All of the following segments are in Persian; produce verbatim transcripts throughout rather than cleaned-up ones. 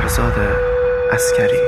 شاهزاد عسکری.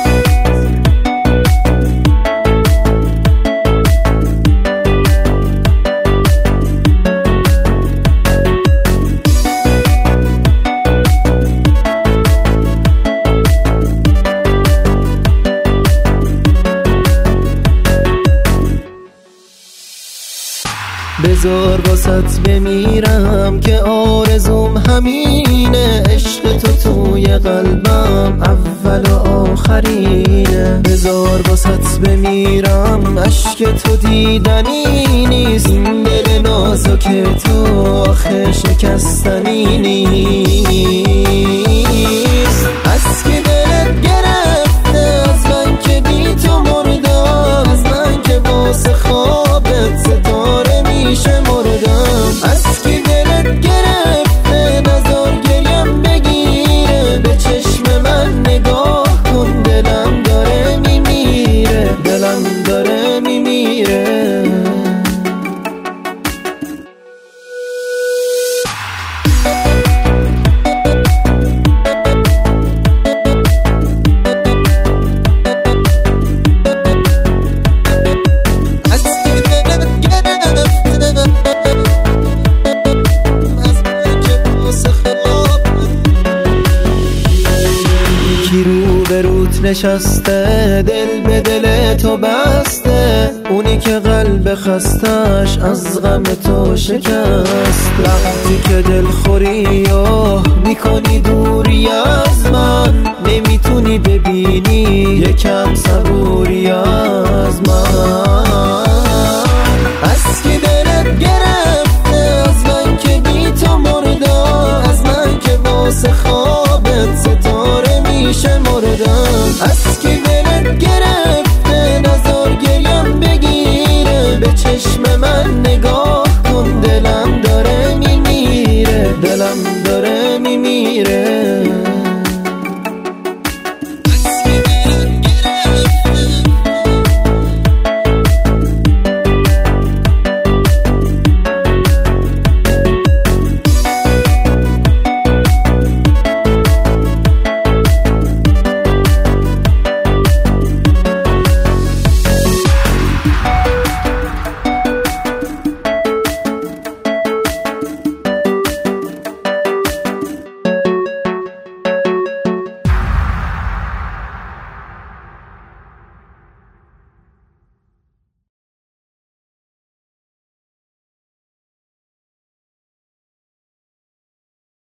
بذار واسط بمیرم که آرزوم همینه، عشق تو توی قلبم اول و آخرینه. بذار واسط بمیرم اشک تو دیدنی نیست، این دل نازک تو آخه شکستنی نیست. از که دلت گرفته، از من که بی تو مردم، از من که واسه خوابت ستاره میشه مردم. از کی دلت گرفته نزار گریم بگیره، به چشم من نگاه کن دلم داره میمیره، دلم داره میمیره. نشسته دل به دل تو بسته، اونی که قلب خستش از غم تو شکست. وقتی که دل خوری آه میکنی دوری از من، نمیتونی ببینی یکم صبوری از من. از کی دلت گرفته، از من که بی تو مردم، از من که واسه خوابت ستاره میشه مردم. از کی